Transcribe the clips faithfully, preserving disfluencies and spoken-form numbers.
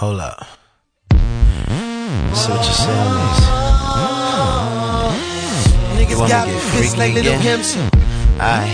hold up. Let's see what you're saying is. Niggas wanna got get fists freaky like little again? pimps. Aye.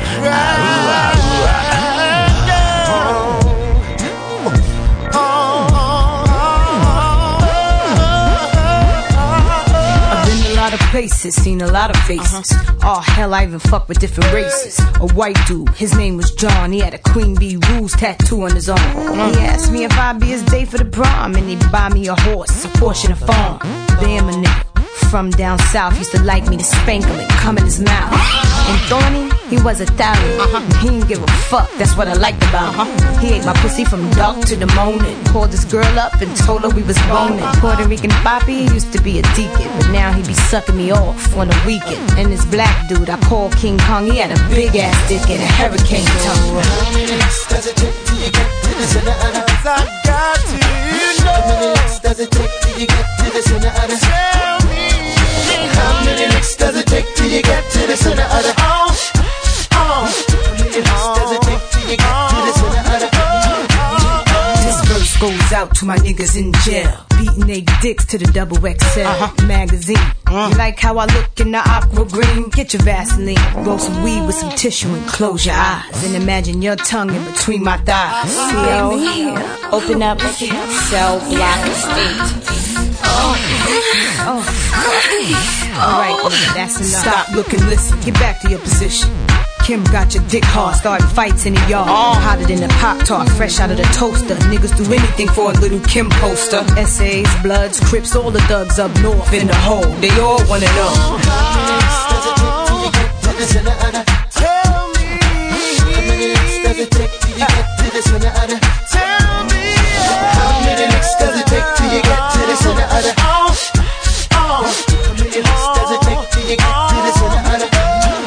Places, seen a lot of faces. Uh-huh. Oh hell, I even fuck with different races. A white dude, his name was John. He had a Queen Bee Rules tattoo on his arm. Mm. He asked me if I'd be his date for the prom, and he'd buy me a horse, a Porsche, and a farm. Damn a nigga from down south used to like me to spank him and come in his mouth. And Thorny, he was Italian. Uh-huh. He didn't give a fuck, that's what I liked about him. Uh-huh. He ate my pussy from dark to the morning. Called this girl up and told her we was boning. Puerto Rican Papi used to be a deacon, but now he be sucking me off on the weekend. And this black dude I call King Kong, he had a big ass dick and a hurricane tongue. How many licks does it take till you get to the center of the? I got to know. How many licks does it take till you get to the center of the? Tell me. How many licks does it take till you get to the center of the? Oh, oh. How many licks does it take till you get to the center of the? This verse goes out to my niggas in jail, beating they dicks to the double X L uh-huh. magazine. Uh. You like how I look in the aqua green? Get your Vaseline, roll some weed with some tissue and close your eyes. And imagine your tongue in between my thighs. Yo, open up cell block eight. Oh. Oh. Alright, that's enough. Stop, look, and listen. Get back to your position. Kim got your dick hard, starting fights in the yard. Oh. Hotter than a Pop-Tart, fresh out of the toaster. Niggas do anything for a little Kim poster. S A's, Bloods, Crips, all the thugs up north in the hole. They all wanna know. How many licks does it take till you get to the center of the? Tell me. How many licks does it take till you get to the center of the? Tell me. How many licks does it take till you get to the center of the? Oh, oh. How many licks does it take till you get to the center of the?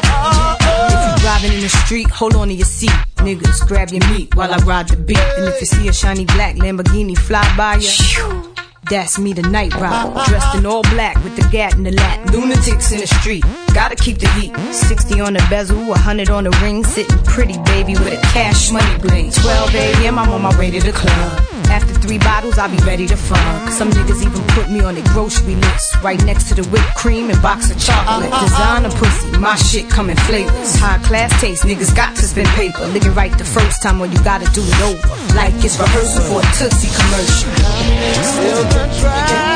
Driving in the street, hold on to your seat. Niggas, grab your meat while I ride the beat. And if you see a shiny black Lamborghini fly by you, that's me, the night rider, dressed in all black with the gat in the lap. Lunatics in the street, gotta keep the heat. Sixty on the bezel, a hundred on the ring. Sitting pretty, baby, with a cash money bling. Twelve a.m., I'm on my way to the club. After three bottles, I'll be ready to fuck. Some niggas even put me on their grocery list, right next to the whipped cream and box of chocolate. Designer pussy, my shit coming flavors. High class taste, niggas got to spend paper. Lick it right the first time, or you gotta do it over, like it's rehearsal for a Tootsie commercial. Still can try.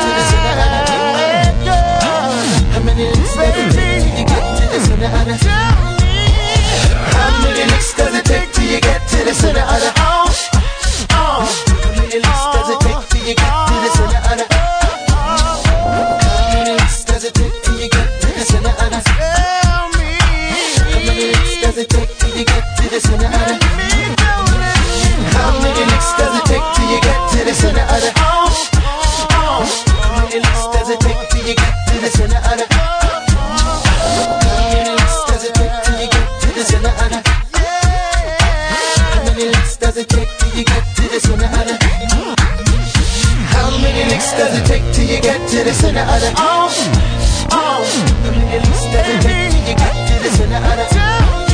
How many licks does it take till you get to the center of the? How many licks does it take till you get to the center of the? Oh, oh. How many licks does it take till you get to the center of the? How many licks does it take till you get to the center of the? Tell me. How many licks does it take till you get to the center of the? How many licks does it take till you get to the center of the? Oh, oh. How many licks does it take till you get to the center of the? How many licks does it take till you get to the center of the? How many licks does it take till you get to the center of the? How many licks does it take till you get to the center of the? Oh, oh. How many licks does it take till you get to the center of the?